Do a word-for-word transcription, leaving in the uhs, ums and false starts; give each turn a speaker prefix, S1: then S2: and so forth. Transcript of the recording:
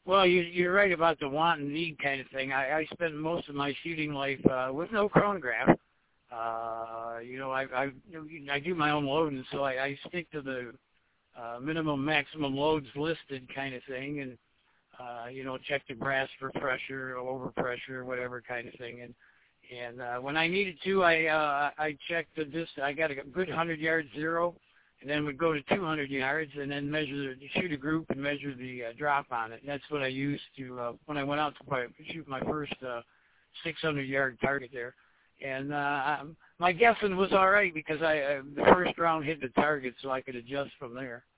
S1: Well, you, you're right about the want and need kind of thing. I, I spent most of my shooting life uh, with no chronograph. Uh, you know, I, I I do my own loading, so I, I stick to the uh, minimum, maximum loads listed kind of thing, and uh, you know, check the brass for pressure or overpressure, whatever kind of thing. And and uh, when I needed to, I uh, I checked the distance. I got a good hundred yard zero, and then would go to two hundred yards, and then measure the shoot a group and measure the uh, drop on it. And that's what I used to uh, when I went out to my, shoot my first uh, six hundred yard target there. And uh, my guessing was all right because I uh, the first round hit the target, so I could adjust from there.